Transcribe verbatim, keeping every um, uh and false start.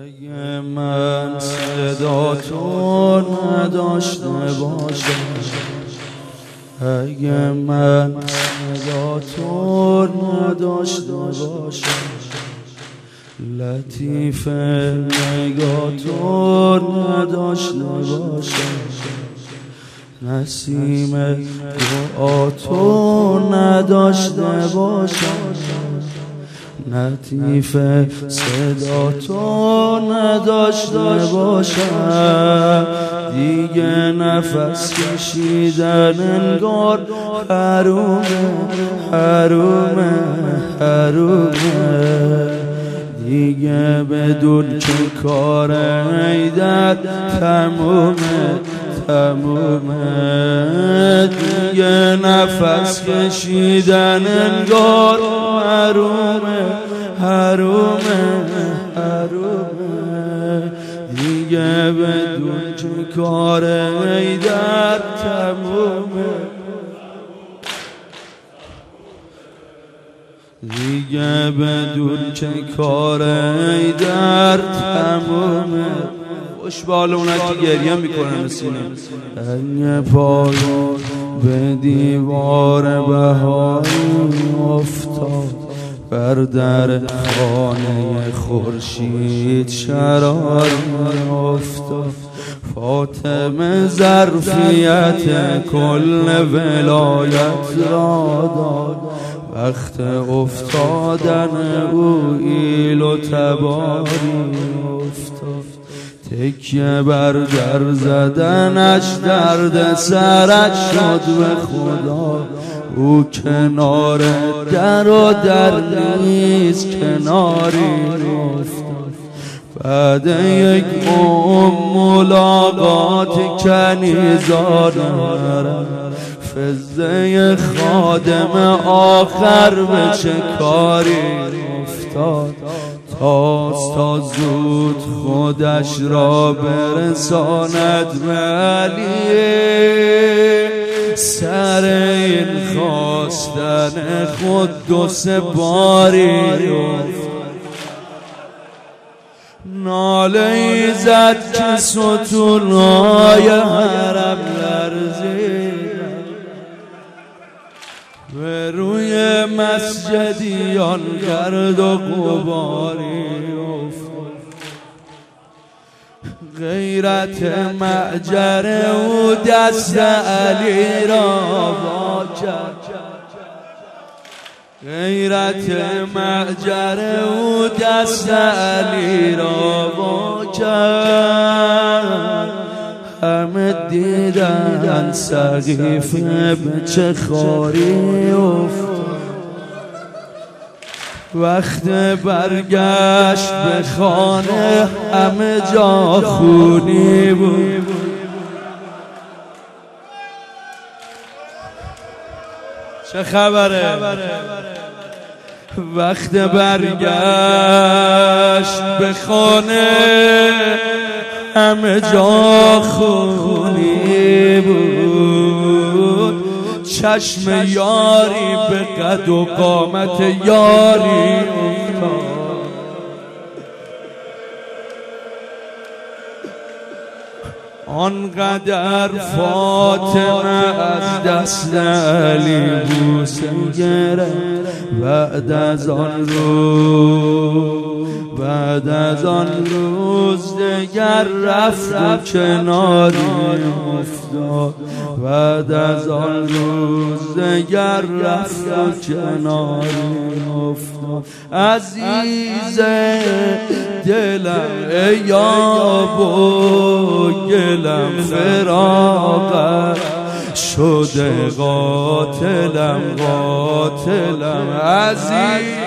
اگه من صدا تو نداشته باشم، اگه من صدا تو نداشته باشم، لطیف نگاه تو نداشته باشم، نسیم دعا تو نداشته باشم، لطیف صدا تو نداشته باشم، دیگه نفس کشیدن انگار حرومه حرومه حرومه، دیگه بدون که کار ایدر تمومه تمومه، دیگه نفس کشیدن انگار حرومه حرومه حرومه، دیگه بدون که کار ایدر تمومه، دیگه بدون که کار ایدر تمومه. خوش بالونه که گریه میکنه مسینه اگه پای به دیوار بهاری افتاد، بر در خانه خورشید شرار افتاد، فاطمه ظرفیت کل ولایت را داد، وقت افتادن او ایل و تباری افتاد، تکیه بر در زدنش درد سرش شد به خدا، او کنار در و در نیز کناری افتاد، بعد یک عمر ملاقات کنیزانه، فزه خادم آخر به چه کاری افتاد، تاست تا زود خودش را برساند به علی، سر این خواستن خود دو سه باری افتاد، ناله زد که ستونهای حرم لرزید، به روی مسجدیان گرد و غباری افتاد، غیرت معجر او دست علی را وا کرد، غیرت معجر او دست علی را وا کرد، همه دیدن سقیفه به چه خاری افتاد، وقت برگشت به خانه همه جا خونی بود، چه خبره؟ وقت برگشت به خانه همه جا خونی بود، چشم یاری به قد و قامت یاری افتاد، آنقدر فاطمه از دست علی بوسه گرفت، بعد از آن روز بعد از آن روز دگر رفت و کناری افتاد، بعد از آن روز دگر رفت و کناری افتاد، عزیز دلم ای یاب و گلم فراقت شده، قاتلم قاتلم عزیز